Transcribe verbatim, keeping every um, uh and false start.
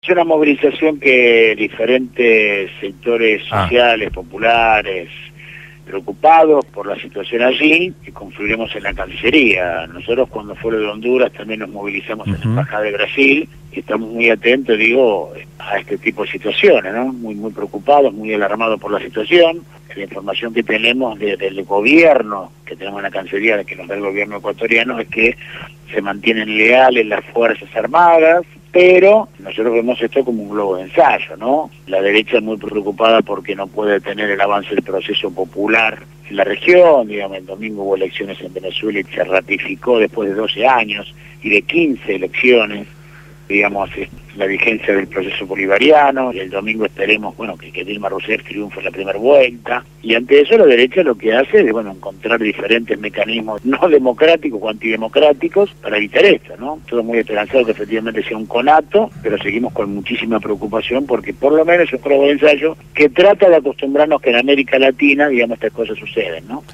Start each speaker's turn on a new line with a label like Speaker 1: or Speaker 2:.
Speaker 1: Es una movilización que diferentes sectores sociales, ah. populares, preocupados por la situación allí, que confluiremos en la Cancillería. Nosotros cuando fue lo de Honduras también nos movilizamos uh-huh. en la Embajada de Brasil y estamos muy atentos, digo, a este tipo de situaciones, ¿no? Muy, muy preocupados, muy alarmados por la situación. La información que tenemos de, del gobierno, que tenemos en la Cancillería, que nos da el gobierno ecuatoriano, es que se mantienen leales las Fuerzas Armadas, pero nosotros vemos esto como un globo de ensayo, ¿no? La derecha es muy preocupada porque no puede tener el avance del proceso popular en la región. Digamos, el domingo hubo elecciones en Venezuela y se ratificó después de doce años y de quince elecciones, digamos, la vigencia del proceso bolivariano, y el domingo esperemos, bueno, que, que Dilma Rousseff triunfe en la primera vuelta, y ante eso la derecha lo que hace es, bueno, encontrar diferentes mecanismos no democráticos o antidemocráticos para evitar esto, ¿no? Todo muy esperanzado que efectivamente sea un conato, pero seguimos con muchísima preocupación porque por lo menos es un globo de ensayo que trata de acostumbrarnos que en América Latina, digamos, estas cosas suceden, ¿no?